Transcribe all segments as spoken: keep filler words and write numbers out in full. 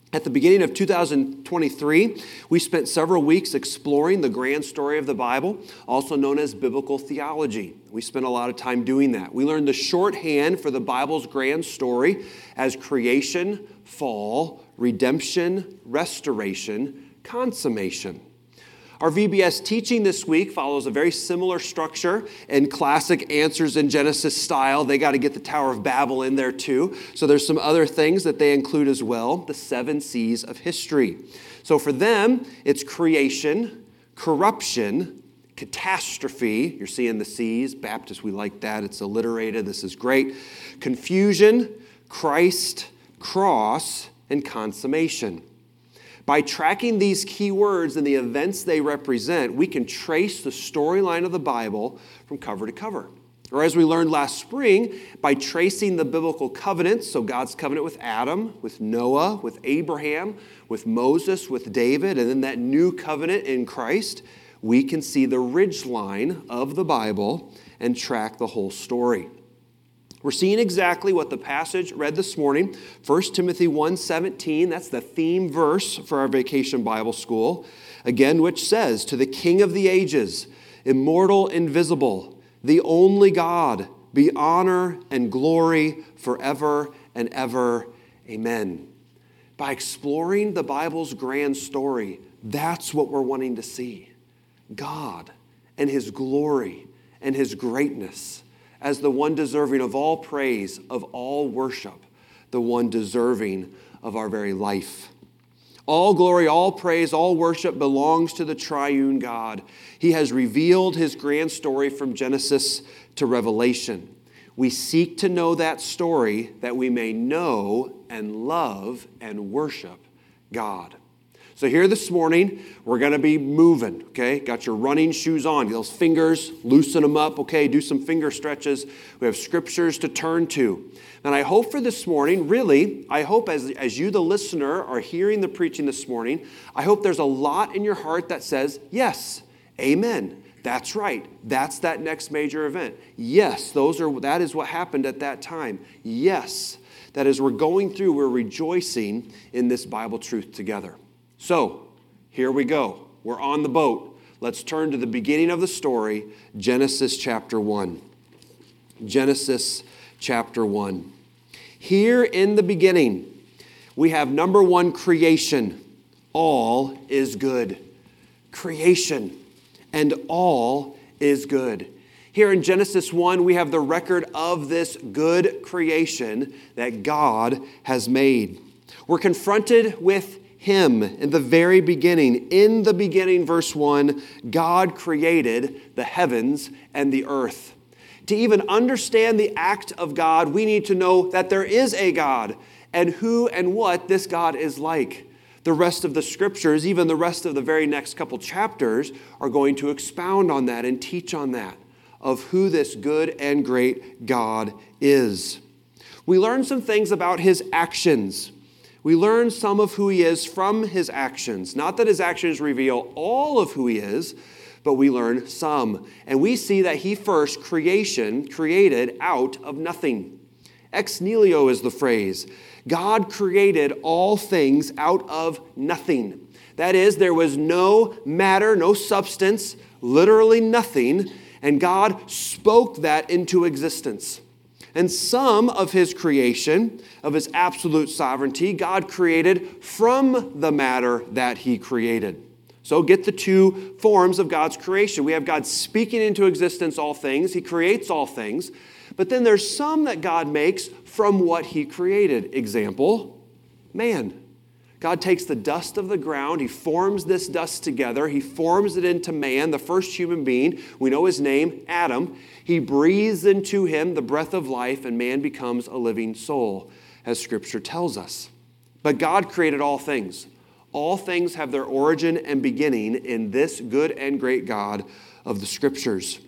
At the beginning of two thousand twenty-three, we spent several weeks exploring the grand story of the Bible, also known as biblical theology. We spent a lot of time doing that. We learned the shorthand for the Bible's grand story as creation, fall, redemption, restoration, consummation. Our V B S teaching this week follows a very similar structure and classic Answers in Genesis style. They got to get the Tower of Babel in there too. So there's some other things that they include as well, the seven C's of history. So for them, it's creation, corruption, catastrophe. You're seeing the C's. Baptists, we like that. It's alliterated. This is great. Confusion, Christ, cross, and consummation. By tracking these key words and the events they represent, we can trace the storyline of the Bible from cover to cover. Or as we learned last spring, by tracing the biblical covenants, so God's covenant with Adam, with Noah, with Abraham, with Moses, with David, and then that new covenant in Christ, we can see the ridgeline of the Bible and track the whole story. We're seeing exactly what the passage read this morning, First Timothy one seventeen, that's the theme verse for our Vacation Bible School, again, which says, "To the King of the ages, immortal, invisible, the only God, be honor and glory forever and ever. Amen." By exploring the Bible's grand story, that's what we're wanting to see. God and His glory and His greatness as the one deserving of all praise, of all worship, the one deserving of our very life. All glory, all praise, all worship belongs to the triune God. He has revealed His grand story from Genesis to Revelation. We seek to know that story that we may know and love and worship God. So here this morning, we're going to be moving, okay? Got your running shoes on. Those fingers, loosen them up, okay? Do some finger stretches. We have scriptures to turn to. And I hope for this morning, really, I hope as, as you, the listener, are hearing the preaching this morning, I hope there's a lot in your heart that says, yes, amen. That's right. That's that next major event. Yes, those are. That is what happened at that time. Yes, that as we're going through, we're rejoicing in this Bible truth together. So, here we go. We're on the boat. Let's turn to the beginning of the story, Genesis chapter one. Genesis chapter one. Here in the beginning, we have number one, creation. All is good. Creation. And all is good. Here in Genesis one, we have the record of this good creation that God has made. We're confronted with Him in the very beginning. In the beginning, verse one, God created the heavens and the earth. To even understand the act of God, we need to know that there is a God and who and what this God is like. The rest of the scriptures, even the rest of the very next couple chapters, are going to expound on that and teach on that, of who this good and great God is. We learn some things about His actions. We learn some of who He is from His actions. Not that His actions reveal all of who He is, but we learn some. And we see that He first, creation, created out of nothing. Ex nihilo is the phrase. God created all things out of nothing. That is, there was no matter, no substance, literally nothing, and God spoke that into existence. And some of His creation, of His absolute sovereignty, God created from the matter that He created. So get the two forms of God's creation. We have God speaking into existence all things. He creates all things. But then there's some that God makes from what He created. Example, man. God takes the dust of the ground. He forms this dust together. He forms it into man, the first human being. We know his name, Adam. He breathes into him the breath of life, and man becomes a living soul, as Scripture tells us. But God created all things. All things have their origin and beginning in this good and great God of the Scriptures.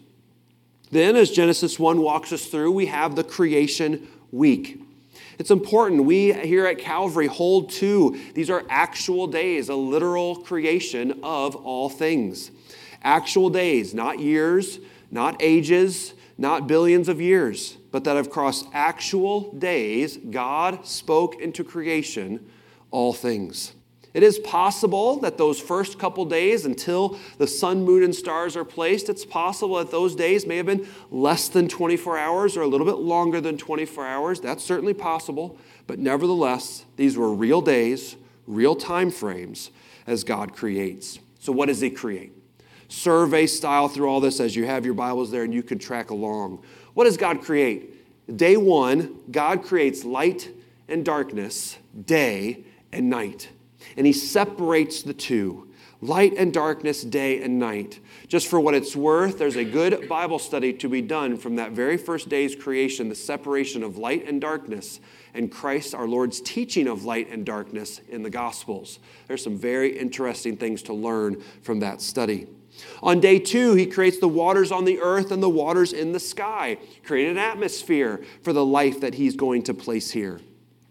Then, as Genesis one walks us through, we have the creation week. It's important. We here at Calvary hold to these are actual days, a literal creation of all things. Actual days, not years, not ages, not billions of years, but that across actual days, God spoke into creation all things. It is possible that those first couple days until the sun, moon, and stars are placed, it's possible that those days may have been less than twenty-four hours or a little bit longer than twenty-four hours. That's certainly possible. But nevertheless, these were real days, real time frames as God creates. So what does he create? Survey style through all this as you have your Bibles there and you can track along. What does God create? Day one, God creates light and darkness, day and night. And he separates the two, light and darkness, day and night. Just for what it's worth, there's a good Bible study to be done from that very first day's creation, the separation of light and darkness, and Christ our Lord's teaching of light and darkness in the Gospels. There's some very interesting things to learn from that study. On day two, he creates the waters on the earth and the waters in the sky, creating an atmosphere for the life that he's going to place here.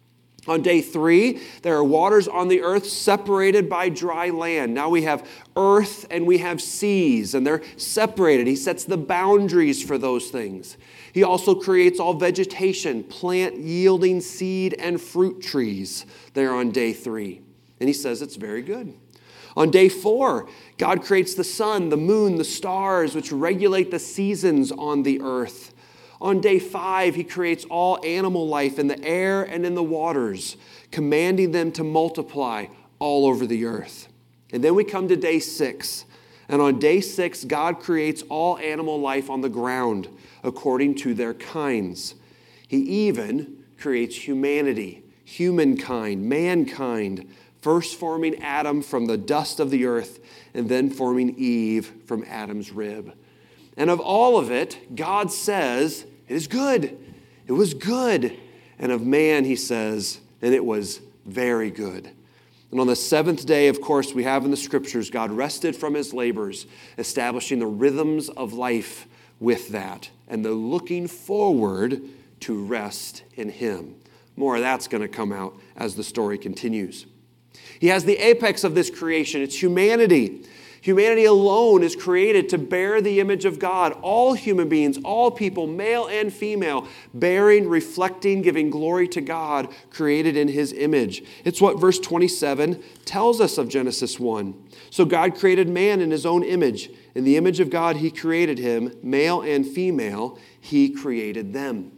On day three, there are waters on the earth separated by dry land. Now we have earth and we have seas, and they're separated. He sets the boundaries for those things. He also creates all vegetation, plant-yielding seed and fruit trees there on day three. And he says it's very good. On day four, God creates the sun, the moon, the stars, which regulate the seasons on the earth. On day five, he creates all animal life in the air and in the waters, commanding them to multiply all over the earth. And then we come to day six. And on day six, God creates all animal life on the ground according to their kinds. He even creates humanity, humankind, mankind, first forming Adam from the dust of the earth and then forming Eve from Adam's rib. And of all of it, God says, it is good. It was good. And of man, he says, and it was very good. And on the seventh day, of course, we have in the scriptures, God rested from his labors, establishing the rhythms of life with that. And the looking forward to rest in him. More of that's going to come out as the story continues. He has the apex of this creation. It's humanity. Humanity alone is created to bear the image of God. All human beings, all people, male and female, bearing, reflecting, giving glory to God, created in his image. It's what verse twenty-seven tells us of Genesis one. So God created man in his own image. In the image of God, he created him. Male and female, he created them.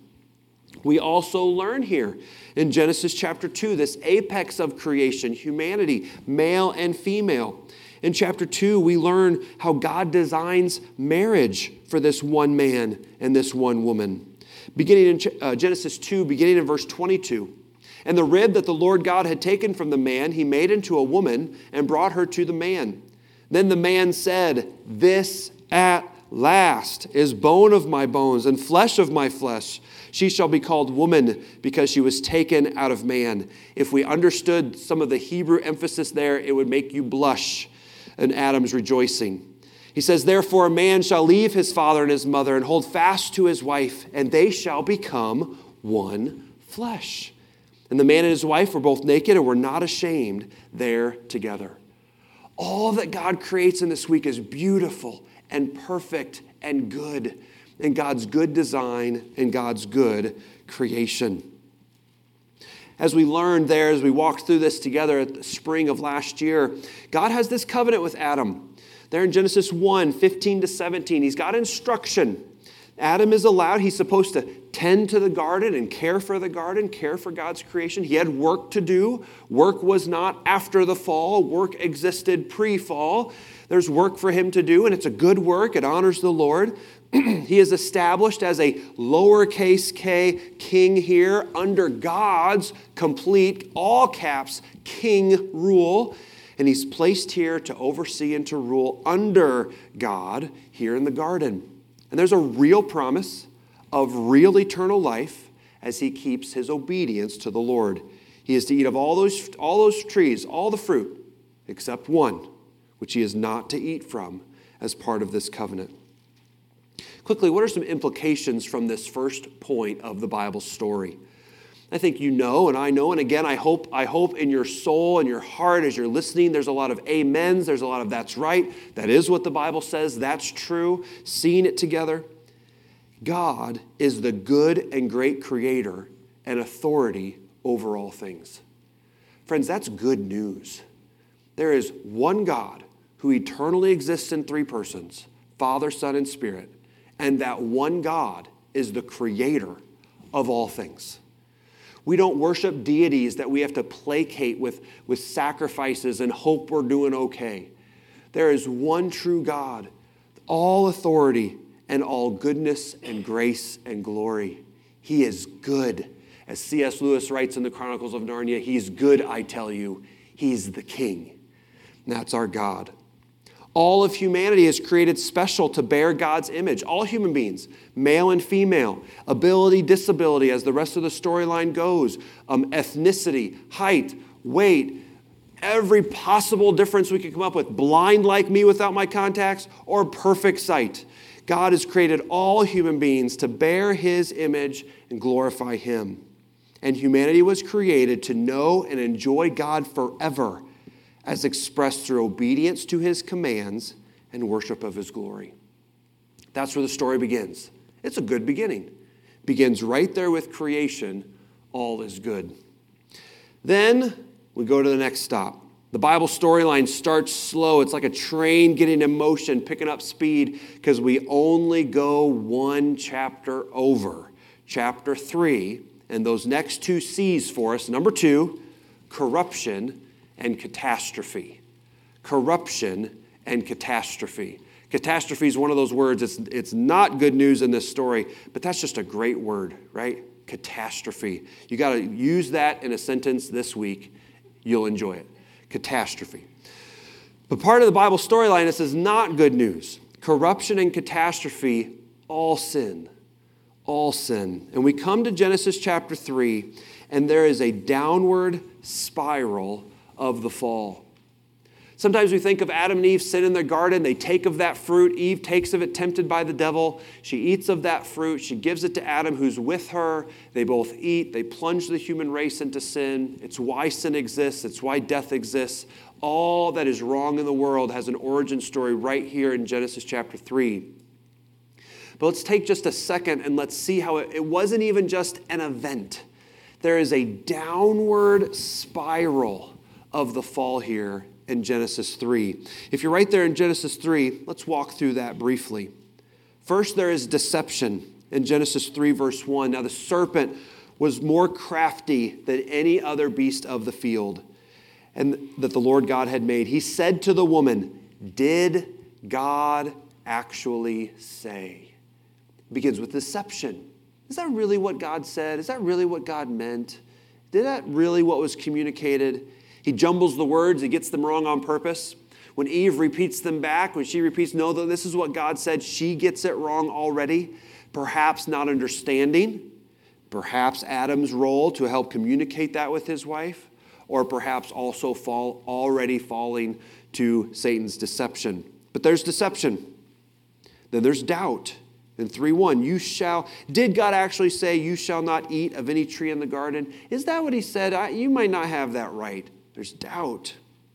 We also learn here in Genesis chapter two, this apex of creation, humanity, male and female. In chapter two, we learn how God designs marriage for this one man and this one woman. Beginning in uh, Genesis two, beginning in verse twenty-two. And the rib that the Lord God had taken from the man, he made into a woman and brought her to the man. Then the man said, "This at last is bone of my bones and flesh of my flesh. She shall be called woman because she was taken out of man." If we understood some of the Hebrew emphasis there, it would make you blush. And Adam's rejoicing. He says, "Therefore a man shall leave his father and his mother and hold fast to his wife, and they shall become one flesh." And the man and his wife were both naked and were not ashamed there together. All that God creates in this week is beautiful and perfect and good, and God's good design and God's good creation. As we learned there, as we walked through this together at the spring of last year, God has this covenant with Adam. There in Genesis one, fifteen to seventeen, he's got instruction. Adam is allowed, he's supposed to tend to the garden and care for the garden, care for God's creation. He had work to do. Work was not after the fall. Work existed pre-fall. There's work for him to do, and it's a good work. It honors the Lord. He is established as a lowercase k king here under God's complete, all caps, king rule. And he's placed here to oversee and to rule under God here in the garden. And there's a real promise of real eternal life as he keeps his obedience to the Lord. He is to eat of all those, all those trees, all the fruit, except one, which he is not to eat from as part of this covenant. Quickly, what are some implications from this first point of the Bible story? I think you know, and I know, and again, I hope I hope in your soul and your heart as you're listening, there's a lot of amens, there's a lot of that's right, that is what the Bible says, that's true, seeing it together. God is the good and great creator and authority over all things. Friends, that's good news. There is one God who eternally exists in three persons, Father, Son, and Spirit, and that one God is the creator of all things. We don't worship deities that we have to placate with, with sacrifices and hope we're doing okay. There is one true God, all authority and all goodness and grace and glory. He is good. As C S Lewis writes in the Chronicles of Narnia, he's good, I tell you. He's the King. And that's our God. All of humanity is created special to bear God's image. All human beings, male and female, ability, disability, as the rest of the storyline goes, um, ethnicity, height, weight, every possible difference we could come up with, blind like me without my contacts, or perfect sight. God has created all human beings to bear his image and glorify him. And humanity was created to know and enjoy God forever, as expressed through obedience to his commands and worship of his glory. That's where the story begins. It's a good beginning. Begins right there with creation. All is good. Then we go to the next stop. The Bible storyline starts slow. It's like a train getting in motion, picking up speed, because we only go one chapter over. Chapter three, and those next two C's for us. Number two, corruption and catastrophe. Corruption and catastrophe. Catastrophe is one of those words. It's, it's not good news in this story, but that's just a great word, right? Catastrophe. You got to use that in a sentence this week. You'll enjoy it. Catastrophe. But part of the Bible storyline, this is not good news. Corruption and catastrophe, all sin. All sin. And we come to Genesis chapter three, and there is a downward spiral of the fall. Sometimes we think of Adam and Eve sin in their garden. They take of that fruit. Eve takes of it, tempted by the devil. She eats of that fruit. She gives it to Adam, who's with her. They both eat. They plunge the human race into sin. It's why sin exists. It's why death exists. All that is wrong in the world has an origin story right here in Genesis chapter three. But let's take just a second and let's see how it, it wasn't even just an event. There is a downward spiral of the fall here in Genesis three. If you're right there in Genesis three, let's walk through that briefly. First, there is deception in Genesis three, verse one. Now, the serpent was more crafty than any other beast of the field and that the Lord God had made. He said to the woman, "Did God actually say?" It begins with deception. Is that really what God said? Is that really what God meant? Did that really what was communicated? He jumbles the words. He gets them wrong on purpose. When Eve repeats them back, when she repeats, no, this is what God said, she gets it wrong already. Perhaps not understanding. Perhaps Adam's role to help communicate that with his wife. Or perhaps also fall, already falling to Satan's deception. But there's deception. Then there's doubt. In three one, you shall, did God actually say you shall not eat of any tree in the garden? Is that what he said? I, you might not have that right. There's doubt.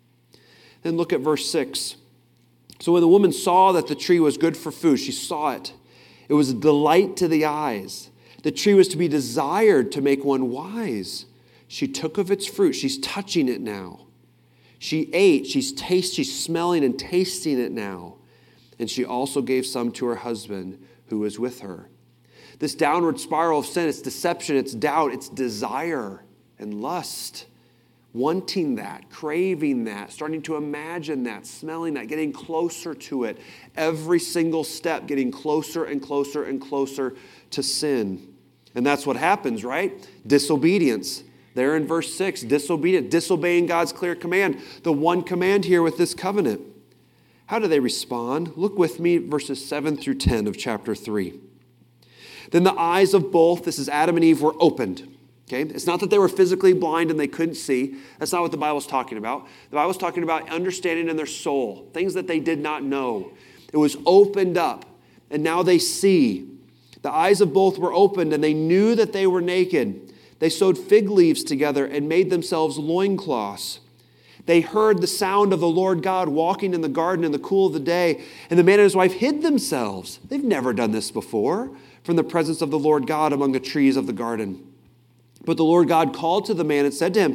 Then look at verse six. So when the woman saw that the tree was good for food, she saw it. It was a delight to the eyes. The tree was to be desired to make one wise. She took of its fruit. She's touching it now. She ate. She's taste. She's smelling and tasting it now. And she also gave some to her husband who was with her. This downward spiral of sin, it's deception, it's doubt, it's desire and lust. Wanting that, craving that, starting to imagine that, smelling that, getting closer to it. Every single step getting closer and closer and closer to sin. And that's what happens, right? Disobedience. There in verse six, disobedient, disobeying God's clear command. The one command here with this covenant. How do they respond? Look with me, verses seven through ten of chapter three. Then the eyes of both, this is Adam and Eve, were opened. Okay? It's not that they were physically blind and they couldn't see. That's not what the Bible's talking about. The Bible's talking about understanding in their soul, things that they did not know. It was opened up, and now they see. The eyes of both were opened, and they knew that they were naked. They sewed fig leaves together and made themselves loincloths. They heard the sound of the Lord God walking in the garden in the cool of the day, and the man and his wife hid themselves. They've never done this before, from the presence of the Lord God among the trees of the garden. But the Lord God called to the man and said to him,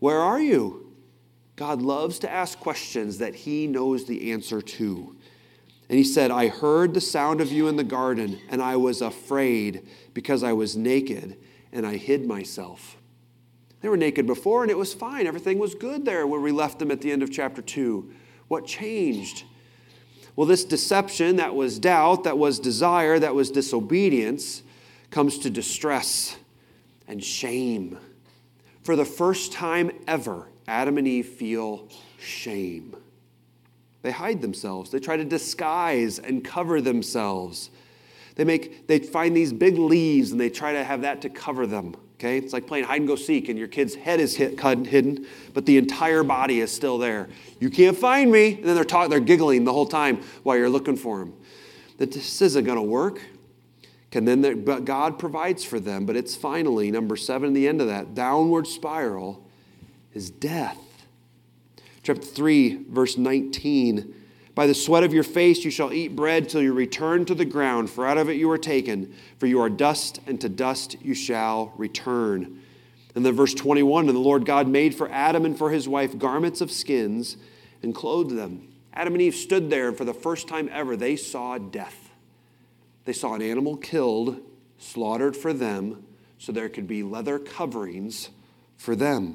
Where are you? God loves to ask questions that he knows the answer to. And he said, I heard the sound of you in the garden, and I was afraid because I was naked, and I hid myself. They were naked before, and it was fine. Everything was good there where we left them at the end of chapter two. What changed? Well, this deception, that was doubt, that was desire, that was disobedience, comes to distress and shame. For the first time ever, Adam and Eve feel shame. They hide themselves. They try to disguise and cover themselves. They make they find these big leaves and they try to have that to cover them. Okay? It's like playing hide and go seek and your kid's head is hit, hidden, but the entire body is still there. You can't find me. And then they're talking, they're giggling the whole time while you're looking for them. That this isn't going to work. And then but God provides for them. But it's finally, number seven, the end of that downward spiral is death. Chapter three, verse nineteen. By the sweat of your face you shall eat bread till you return to the ground, for out of it you are taken. For you are dust, and to dust you shall return. And then verse twenty-one, and the Lord God made for Adam and for his wife garments of skins and clothed them. Adam and Eve stood there, and for the first time ever, they saw death. They saw an animal killed, slaughtered for them, so there could be leather coverings for them.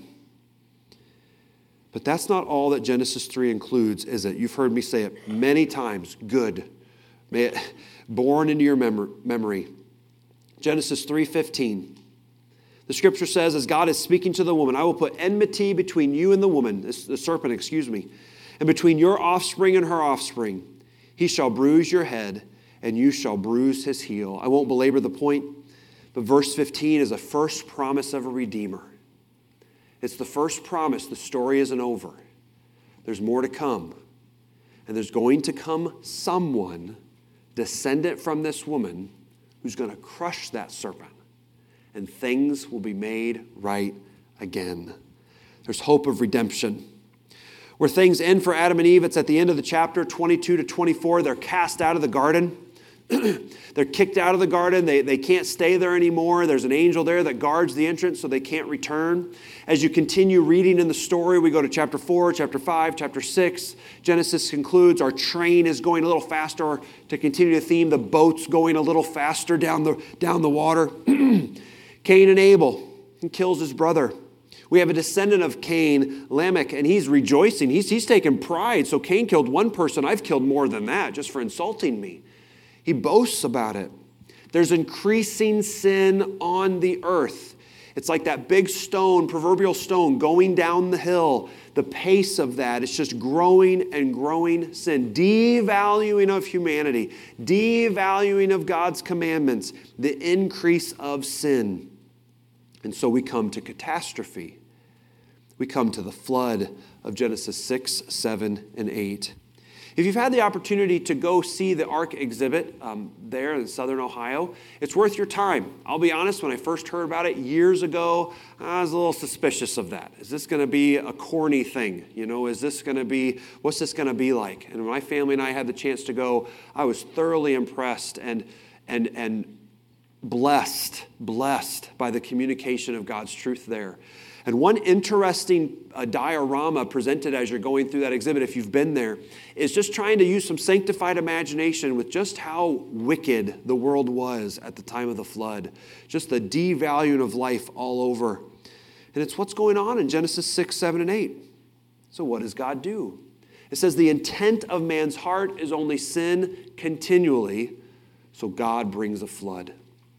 But that's not all that Genesis three includes, is it? You've heard me say it many times. Good. May it born into your mem- memory. Genesis three fifteen. The scripture says, as God is speaking to the woman, I will put enmity between you and the woman, the serpent, excuse me, and between your offspring and her offspring. He shall bruise your head, and you shall bruise his heel. I won't belabor the point, but verse fifteen is a first promise of a redeemer. It's the first promise. The story isn't over. There's more to come. And there's going to come someone, descendant from this woman, who's going to crush that serpent. And things will be made right again. There's hope of redemption. Where things end for Adam and Eve, it's at the end of the chapter, twenty-two to twenty-four. They're cast out of the garden. They're kicked out of the garden. They, they can't stay there anymore. There's an angel there that guards the entrance so they can't return. As you continue reading in the story, we go to chapter four, chapter five, chapter six. Genesis concludes. Our train is going a little faster. To continue the theme, the boat's going a little faster down the, down the water. Cain and Abel. He kills his brother. We have a descendant of Cain, Lamech, and he's rejoicing. He's, he's taking pride. So Cain killed one person. I've killed more than that just for insulting me. He boasts about it. There's increasing sin on the earth. It's like that big stone, proverbial stone, going down the hill. The pace of that is just growing and growing sin. Devaluing of humanity. Devaluing of God's commandments. The increase of sin. And so we come to catastrophe. We come to the flood of Genesis six, seven, and eight. If you've had the opportunity to go see the Ark exhibit um, there in southern Ohio, it's worth your time. I'll be honest, when I first heard about it years ago, I was a little suspicious of that. Is this going to be a corny thing? You know, is this going to be, what's this going to be like? And when my family and I had the chance to go, I was thoroughly impressed and and and blessed, blessed by the communication of God's truth there. And one interesting uh, diorama presented as you're going through that exhibit, if you've been there, is just trying to use some sanctified imagination with just how wicked the world was at the time of the flood. Just the devaluing of life all over. And it's what's going on in Genesis six, seven, and eight. So what does God do? It says the intent of man's heart is only sin continually, so God brings a flood.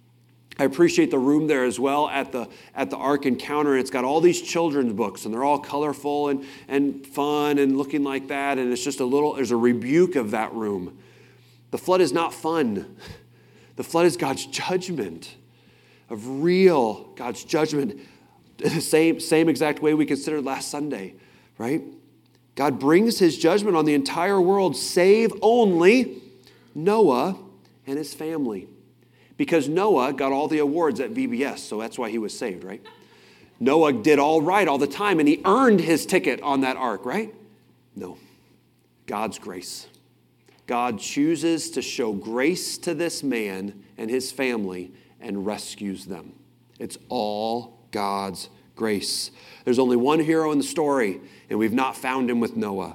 I appreciate the room there as well at the at the Ark Encounter. It's got all these children's books, and they're all colorful and, and fun and looking like that. And it's just a little, there's a rebuke of that room. The flood is not fun. The flood is God's judgment, of real God's judgment. The same, same exact way we considered last Sunday, right? God brings his judgment on the entire world, save only Noah and his family. Because Noah got all the awards at V B S, so that's why he was saved, right? Noah did all right all the time, and he earned his ticket on that ark, right? No. God's grace. God chooses to show grace to this man and his family and rescues them. It's all God's grace. There's only one hero in the story, and we've not found him with Noah.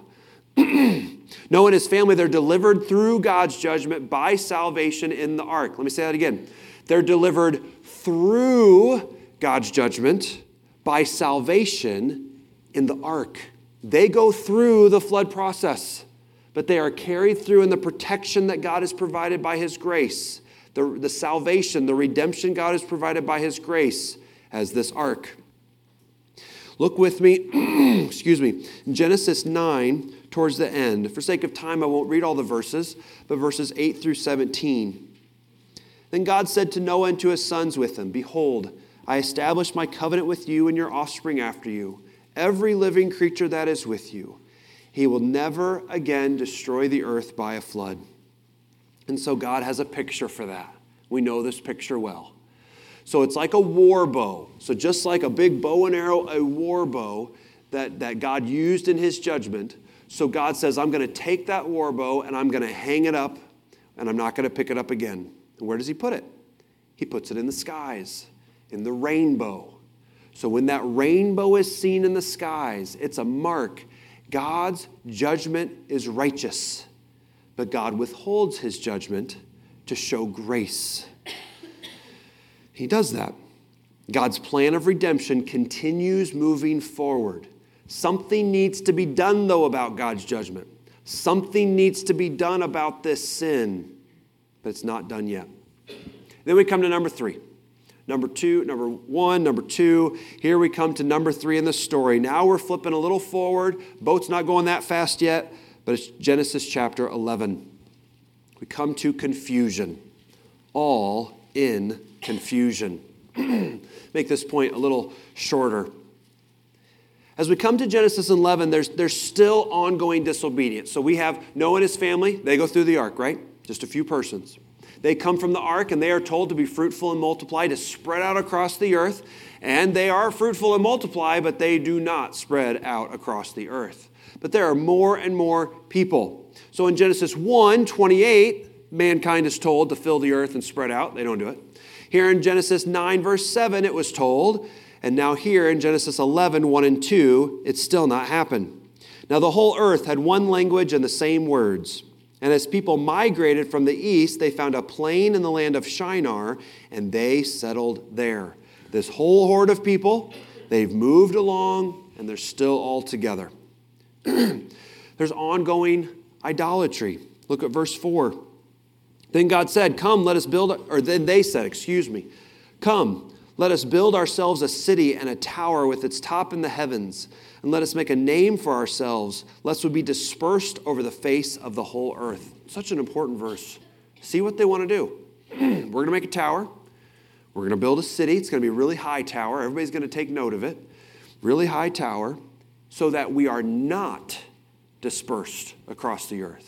Noah and his family, they're delivered through God's judgment by salvation in the ark. Let me say that again. They're delivered through God's judgment by salvation in the ark. They go through the flood process, but they are carried through in the protection that God has provided by his grace. The, the salvation, the redemption God has provided by his grace as this ark. Look with me, excuse me, in Genesis nine, towards the end. For sake of time, I won't read all the verses, but verses eight through seventeen. Then God said to Noah and to his sons with him, Behold, I establish my covenant with you and your offspring after you, every living creature that is with you. He will never again destroy the earth by a flood. And so God has a picture for that. We know this picture well. So it's like a war bow. So just like a big bow and arrow, a war bow that, that God used in his judgment. So God says, I'm going to take that war bow and I'm going to hang it up and I'm not going to pick it up again. And where does he put it? He puts it in the skies, in the rainbow. So when that rainbow is seen in the skies, it's a mark. God's judgment is righteous, but God withholds his judgment to show grace. He does that. God's plan of redemption continues moving forward. Something needs to be done, though, about God's judgment. Something needs to be done about this sin, but it's not done yet. Then we come to number three. Number two, number one, number two. Here we come to number three in the story. Now we're flipping a little forward. Boat's not going that fast yet, but it's Genesis chapter eleven. We come to confusion. All in confusion. Make this point a little shorter. As we come to Genesis eleven, there's, there's still ongoing disobedience. So we have Noah and his family. They go through the ark, right? Just a few persons. They come from the ark and they are told to be fruitful and multiply, to spread out across the earth. And they are fruitful and multiply, but they do not spread out across the earth. But there are more and more people. So in Genesis one twenty-eight, mankind is told to fill the earth and spread out. They don't do it. Here in Genesis nine, verse seven, it was told. And now here in Genesis eleven, one and two, it's still not happened. Now the whole earth had one language and the same words. And as people migrated from the east, they found a plain in the land of Shinar, and they settled there. This whole horde of people, they've moved along, and they're still all together. There's ongoing idolatry. Look at verse four. Then God said, come, let us build, or then they said, excuse me, come, let us build ourselves a city and a tower with its top in the heavens, and let us make a name for ourselves, lest we be dispersed over the face of the whole earth. Such an important verse. See what they want to do. We're going to make a tower. We're going to build a city. It's going to be a really high tower. Everybody's going to take note of it. Really high tower, so that we are not dispersed across the earth.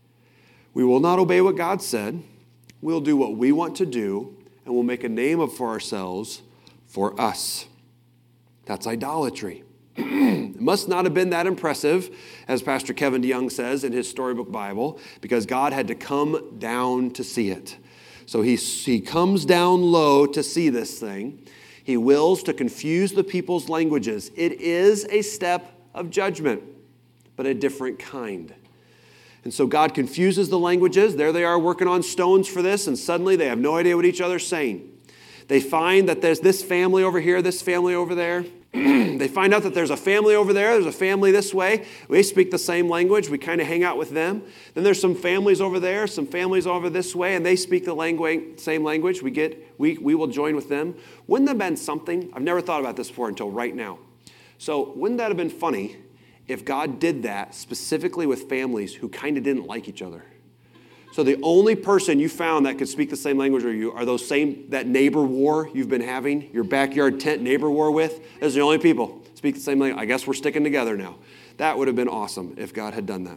We will not obey what God said. We'll do what we want to do, and we'll make a name for ourselves for us. That's idolatry. It must not have been that impressive, as Pastor Kevin DeYoung says in his Storybook Bible, because God had to come down to see it. So he, he comes down low to see this thing. He wills to confuse the people's languages. It is a step of judgment, but a different kind. And so God confuses the languages. There they are working on stones for this, and suddenly they have no idea what each other's saying. They find that there's this family over here, this family over there. They find out that there's a family over there, there's a family this way. We speak the same language. We kind of hang out with them. Then there's some families over there, some families over this way, and they speak the language, same language. We get, we, we will join with them. Wouldn't that have been something? I've never thought about this before until right now. So wouldn't that have been funny if God did that specifically with families who kind of didn't like each other? So the only person you found that could speak the same language as you are those same, that neighbor war you've been having, your backyard tent neighbor war with. Those are the only people speak the same language. I guess we're sticking together now. That would have been awesome if God had done that.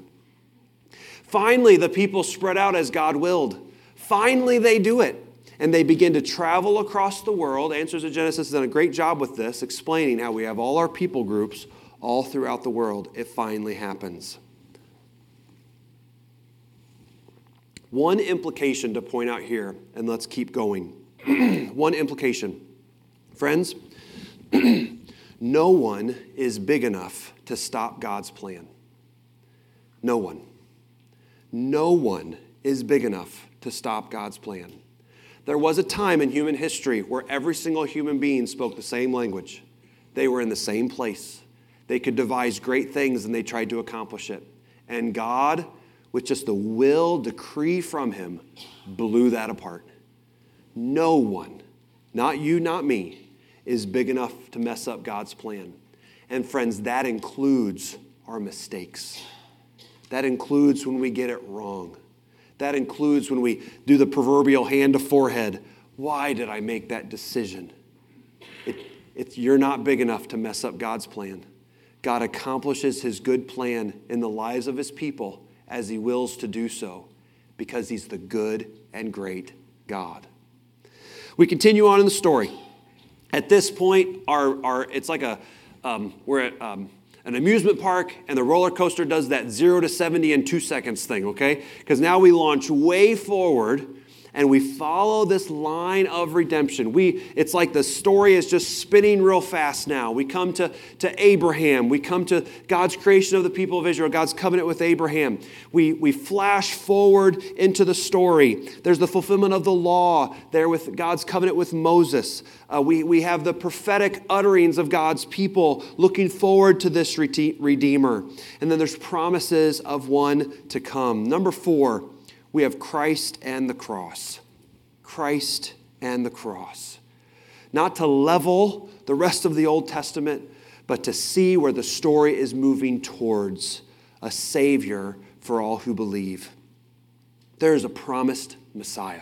Finally, the people spread out as God willed. Finally, they do it. And they begin to travel across the world. Answers of Genesis has done a great job with this, explaining how we have all our people groups all throughout the world. It finally happens. One implication to point out here, and let's keep going. One implication. Friends, No one is big enough to stop God's plan. No one. No one is big enough to stop God's plan. There was a time in human history where every single human being spoke the same language. They were in the same place. They could devise great things and they tried to accomplish it. And God, with just the will decree from him, blew that apart. No one, not you, not me, is big enough to mess up God's plan. And friends, that includes our mistakes. That includes when we get it wrong. That includes when we do the proverbial hand to forehead. Why did I make that decision? It, it's, you're not big enough to mess up God's plan. God accomplishes his good plan in the lives of his people as he wills to do so, because he's the good and great God. We continue on in the story. At this point, our, our it's like a um, we're at um, an amusement park, and the roller coaster does that zero to seventy in two seconds thing, okay? Because now we launch way forward, and we follow this line of redemption. We, it's like the story is just spinning real fast now. We come to, to Abraham. We come to God's creation of the people of Israel, God's covenant with Abraham. We, we flash forward into the story. There's the fulfillment of the law there with God's covenant with Moses. Uh, we, we have the prophetic utterings of God's people looking forward to this rede- Redeemer. And then there's promises of one to come. Number four, we have Christ and the cross. Christ and the cross. Not to level the rest of the Old Testament, but to see where the story is moving towards a Savior for all who believe. There is a promised Messiah.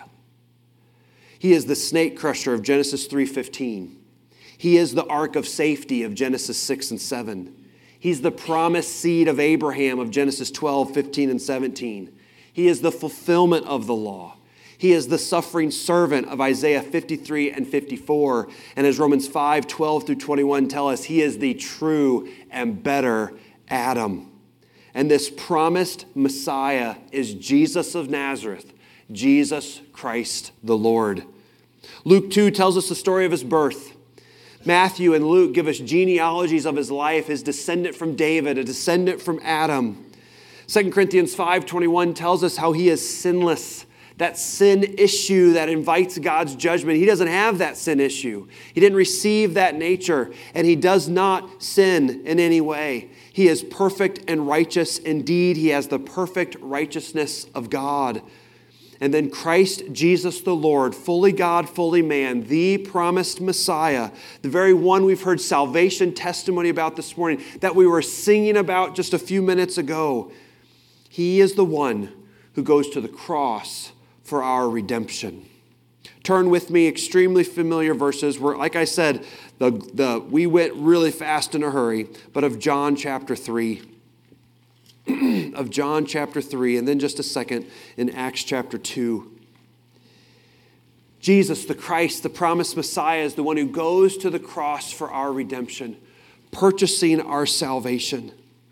He is the snake crusher of Genesis three fifteen. He is the ark of safety of Genesis six and seven. He's the promised seed of Abraham of Genesis twelve, fifteen, and seventeen. He is the fulfillment of the law. He is the suffering servant of Isaiah fifty-three and fifty-four. And as Romans five, twelve through twenty-one tell us, he is the true and better Adam. And this promised Messiah is Jesus of Nazareth, Jesus Christ the Lord. Luke two tells us the story of his birth. Matthew and Luke give us genealogies of his life, his descendant from David, a descendant from Adam. Second Corinthians five twenty-one tells us how he is sinless. That sin issue that invites God's judgment. He doesn't have that sin issue. He didn't receive that nature, and he does not sin in any way. He is perfect and righteous. Indeed, he has the perfect righteousness of God. And then Christ Jesus the Lord, fully God, fully man, the promised Messiah, the very one we've heard salvation testimony about this morning, that we were singing about just a few minutes ago. He is the one who goes to the cross for our redemption. Turn with me, extremely familiar verses. Where, like I said, the, the we went really fast in a hurry, but of John chapter three. of John chapter three, and then just a second in Acts chapter two. Jesus, the Christ, the promised Messiah, is the one who goes to the cross for our redemption, purchasing our salvation.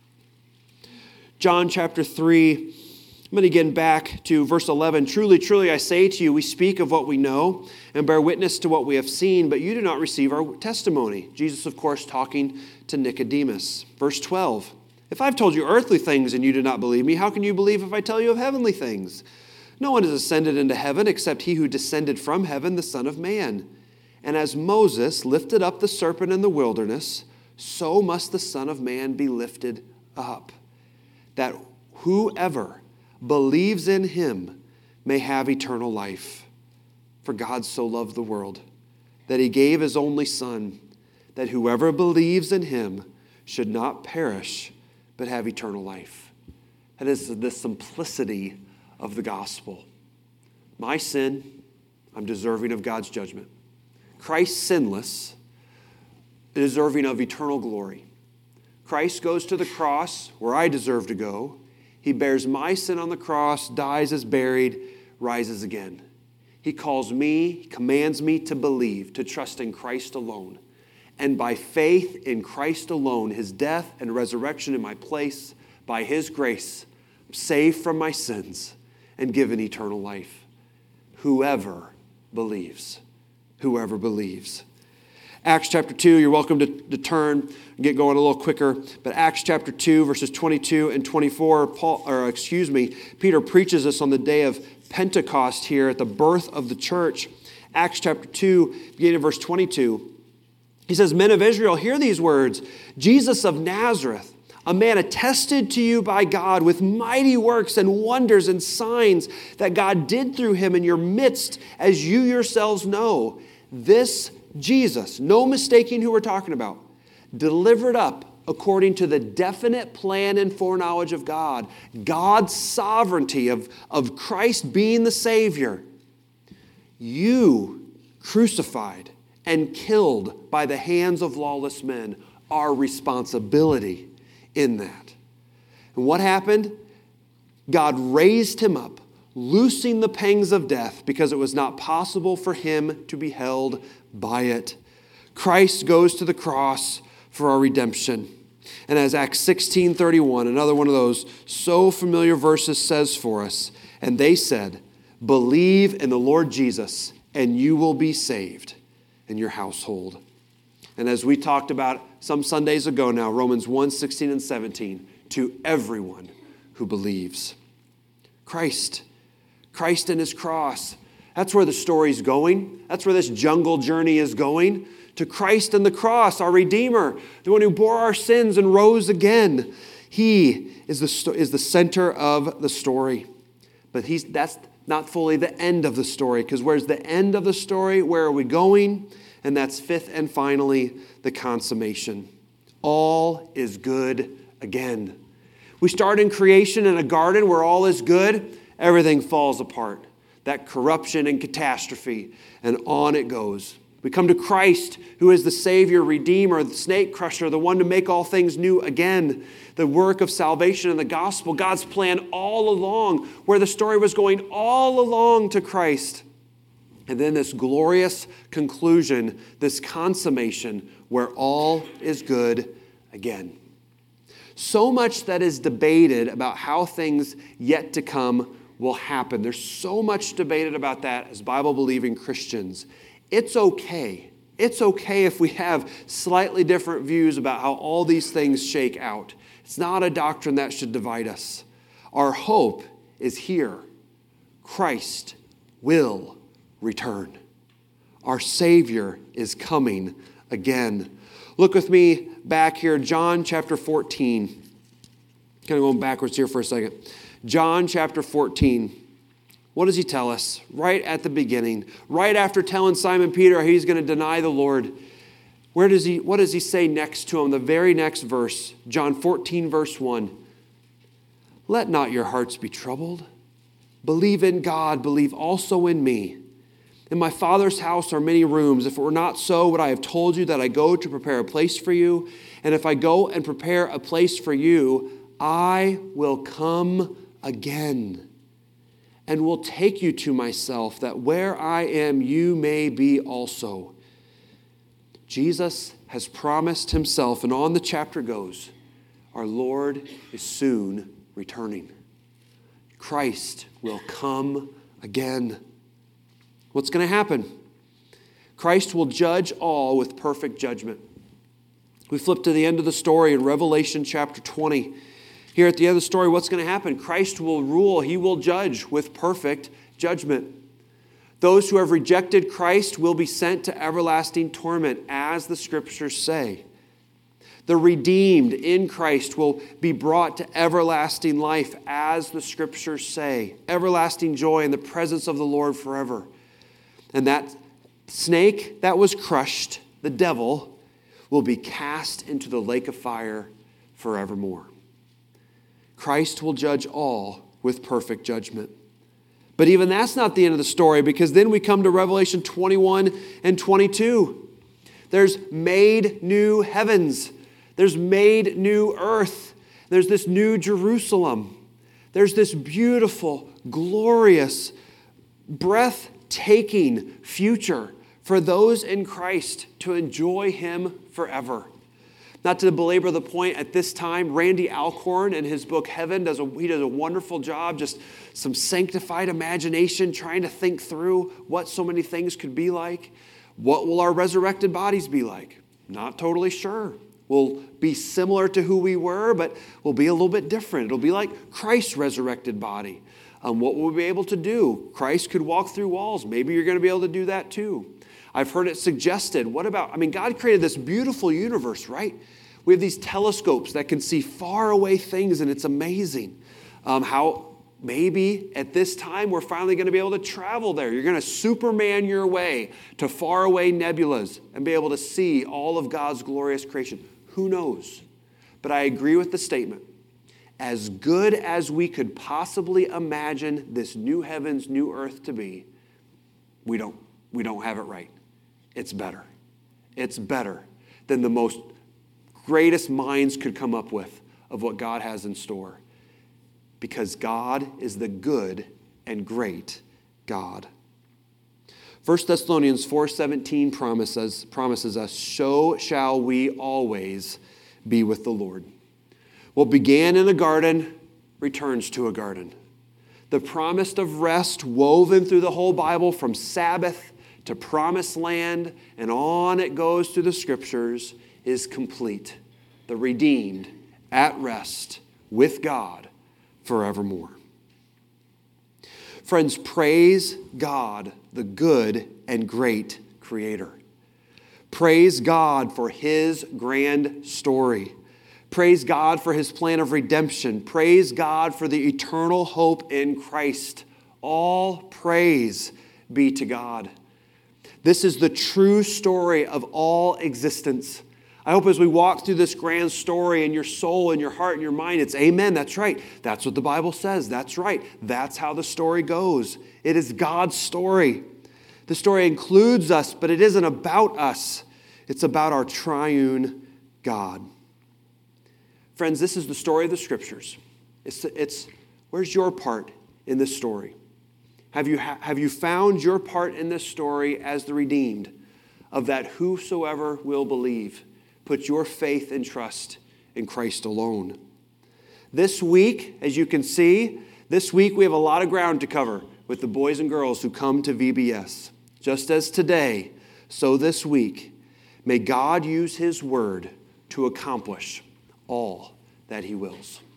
John chapter three, I'm going to get back to verse eleven. Truly, truly, I say to you, we speak of what we know and bear witness to what we have seen, but you do not receive our testimony. Jesus, of course, talking to Nicodemus. Verse twelve, if I've told you earthly things and you do not believe me, how can you believe if I tell you of heavenly things? No one has ascended into heaven except he who descended from heaven, the Son of Man. And as Moses lifted up the serpent in the wilderness, so must the Son of Man be lifted up, that whoever believes in him may have eternal life. For God so loved the world that he gave his only Son, that whoever believes in him should not perish, but have eternal life. That is the simplicity of the gospel. My sin, I'm deserving of God's judgment. Christ, sinless, deserving of eternal glory. Christ goes to the cross where I deserve to go. He bears my sin on the cross, dies, is buried, rises again. He calls me, he commands me to believe, to trust in Christ alone. And by faith in Christ alone, his death and resurrection in my place, by his grace, I'm saved from my sins and given eternal life. Whoever believes, whoever believes. Acts chapter two, you're welcome to, to turn and get going a little quicker. But Acts chapter two, verses twenty-two and twenty-four, Paul, or excuse me, Peter preaches this on the day of Pentecost here at the birth of the church. Acts chapter two, beginning in verse twenty-two. He says, "Men of Israel, hear these words. Jesus of Nazareth, a man attested to you by God with mighty works and wonders and signs that God did through him in your midst, as you yourselves know. This Jesus," no mistaking who we're talking about, "delivered up according to the definite plan and foreknowledge of God," God's sovereignty of, of Christ being the Savior, "you crucified and killed by the hands of lawless men." Our responsibility in that. And what happened? God raised him up, loosing the pangs of death, because it was not possible for him to be held by it. Christ goes to the cross for our redemption. And as Acts sixteen thirty-one, another one of those so familiar verses says for us, "And they said, believe in the Lord Jesus, and you will be saved in your household." And as we talked about some Sundays ago now, Romans one sixteen and seventeen, to everyone who believes. Christ, Christ and his cross. That's where the story's going. That's where this jungle journey is going. To Christ and the cross, our Redeemer, the one who bore our sins and rose again. He is the, is the center of the story. But he's that's not fully the end of the story, because where's the end of the story? Where are we going? And that's fifth and finally, the consummation. All is good again. We start in creation in a garden where all is good. Everything falls apart. That corruption and catastrophe. And on it goes. We come to Christ, who is the Savior, Redeemer, the snake crusher, the one to make all things new again. The work of salvation and the gospel. God's plan all along, where the story was going all along to Christ. And then this glorious conclusion, this consummation, where all is good again. So much that is debated about how things yet to come will happen. There's so much debated about that as Bible-believing Christians. It's okay. It's okay if we have slightly different views about how all these things shake out. It's not a doctrine that should divide us. Our hope is here. Christ will return. Our Savior is coming again. Look with me back here, John chapter fourteen. Kind of going backwards here for a second. John chapter fourteen. What does he tell us? Right at the beginning, right after telling Simon Peter he's going to deny the Lord, where does he, what does he say next to him? The very next verse, John fourteen, verse one. "Let not your hearts be troubled. Believe in God, believe also in me. In my Father's house are many rooms. If it were not so, would I have told you that I go to prepare a place for you? And if I go and prepare a place for you, I will come again and will take you to myself, that where I am, you may be also." Jesus has promised himself, and on the chapter goes, our Lord is soon returning. Christ will come again. What's going to happen? Christ will judge all with perfect judgment. We flip to the end of the story in Revelation chapter twenty. Here at the end of the story, what's going to happen? Christ will rule. He will judge with perfect judgment. Those who have rejected Christ will be sent to everlasting torment, as the scriptures say. The redeemed in Christ will be brought to everlasting life, as the scriptures say. Everlasting joy in the presence of the Lord forever. And that snake that was crushed, the devil, will be cast into the lake of fire forevermore. Christ will judge all with perfect judgment. But even that's not the end of the story, because then we come to Revelation twenty-one and twenty-two. There's made new heavens. There's made new earth. There's this new Jerusalem. There's this beautiful, glorious, breathtaking future for those in Christ to enjoy him forever. Not to belabor the point at this time, Randy Alcorn in his book Heaven, does a, he does a wonderful job, just some sanctified imagination, trying to think through what so many things could be like. What will our resurrected bodies be like? Not totally sure. We'll be similar to who we were, but we'll be a little bit different. It'll be like Christ's resurrected body. Um, what will we be able to do? Christ could walk through walls. Maybe you're going to be able to do that too. I've heard it suggested. What about, I mean, God created this beautiful universe, right? We have these telescopes that can see far away things, and it's amazing um, how maybe at this time we're finally going to be able to travel there. You're going to Superman your way to faraway nebulas and be able to see all of God's glorious creation. Who knows? But I agree with the statement. As good as we could possibly imagine this new heavens, new earth to be, we don't, we don't have it right. It's better. It's better than the most greatest minds could come up with of what God has in store. Because God is the good and great God. First Thessalonians four seventeen promises, promises us, so shall we always be with the Lord. What began in a garden returns to a garden. The promise of rest woven through the whole Bible from Sabbath to promised land and on it goes through the scriptures is complete. The redeemed at rest with God forevermore. Friends, praise God, the good and great Creator. Praise God for His grand story. Praise God for His plan of redemption. Praise God for the eternal hope in Christ. All praise be to God. This is the true story of all existence. I hope as we walk through this grand story in your soul and your heart and your mind, it's amen, that's right. That's what the Bible says. That's right. That's how the story goes. It is God's story. The story includes us, but it isn't about us. It's about our triune God. Friends, this is the story of the Scriptures. It's, it's where's your part in this story? Have you, have you found your part in this story as the redeemed of that whosoever will believe? Put your faith and trust in Christ alone. This week, as you can see, this week we have a lot of ground to cover with the boys and girls who come to V B S. Just as today, so this week, may God use His word to accomplish all that He wills.